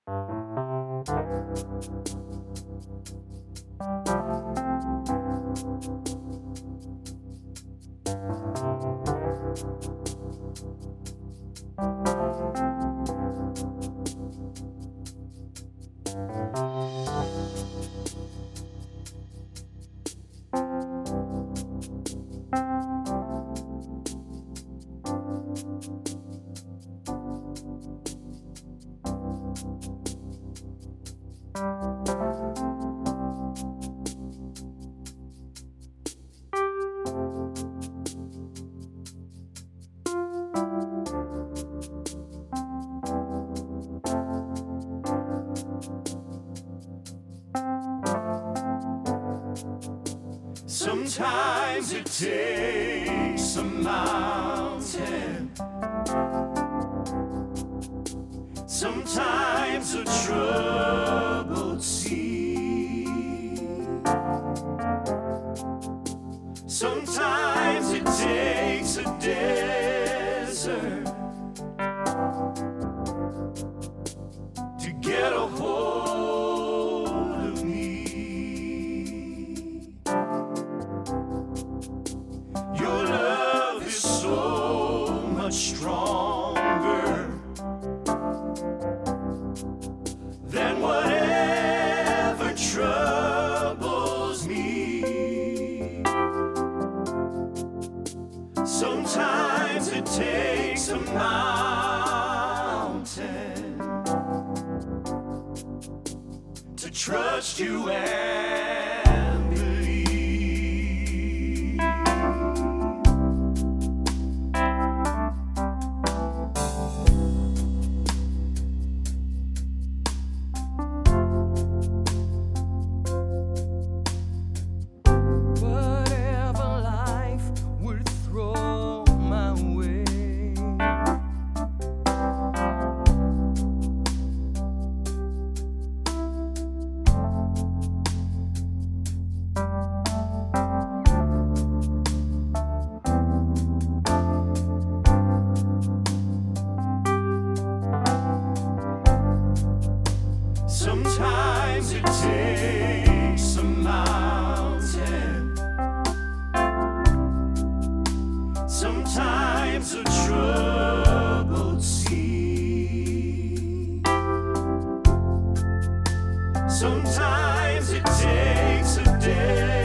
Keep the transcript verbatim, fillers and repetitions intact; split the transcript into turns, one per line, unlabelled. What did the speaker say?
Sometimes it takes a mountain, sometimes a troubled sea, sometimes it takes a desert to get a hold of me. Your love is so much stronger than whatever troubles me. Sometimes it takes a mountain to trust you and believe.
Whatever life would throw my way,
Sometimes it takes a mountain, sometimes a troubled sea, sometimes it takes a day